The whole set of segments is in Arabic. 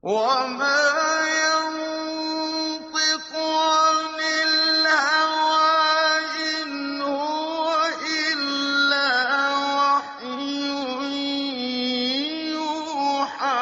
وما ينطق عن الهوى إن هو إلا وحي يوحى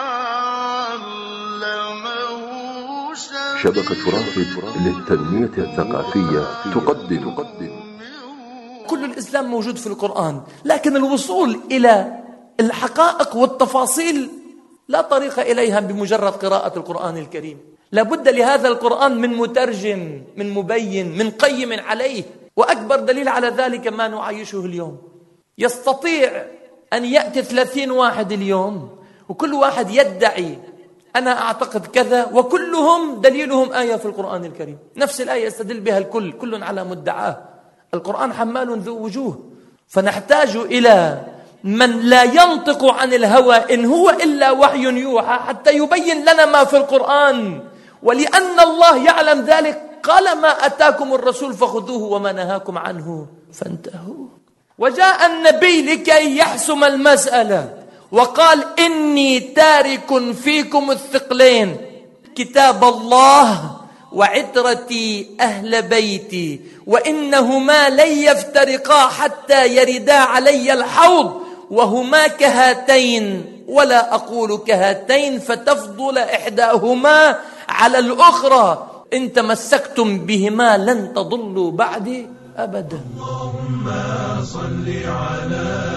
علمه شبكة رافد للتنمية الثقافية تقدم كل الإسلام موجود في القرآن، لكن الوصول إلى الحقائق والتفاصيل لا طريق إليها بمجرد قراءة القرآن الكريم. لابد لهذا القرآن من مترجم، من مبين، من قيم عليه. وأكبر دليل على ذلك ما نعيشه اليوم. يستطيع أن يأتي 30 واحد اليوم وكل واحد يدعي أنا أعتقد كذا، وكلهم دليلهم آية في القرآن الكريم، نفس الآية يستدل بها الكل، كل على مدعاه. القرآن حمال ذو وجوه، فنحتاج إلى من لا ينطق عن الهوى إن هو إلا وحي يوحى حتى يبين لنا ما في القرآن. ولأن الله يعلم ذلك قال ما أتاكم الرسول فخذوه وما نهاكم عنه فانتهوا. وجاء النبي لكي يحسم المسألة وقال إني تارك فيكم الثقلين، كتاب الله وعترتي أهل بيتي، وإنهما لن يفترقا حتى يردا علي الحوض، وهما كهاتين ولا أقول كهاتين فتفضل إحداهما على الأخرى، إن تمسكتم بهما لن تضلوا بعدي أبدا. اللهم صل على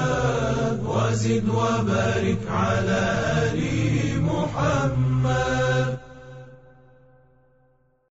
محمد وزد وبارك على آل محمد.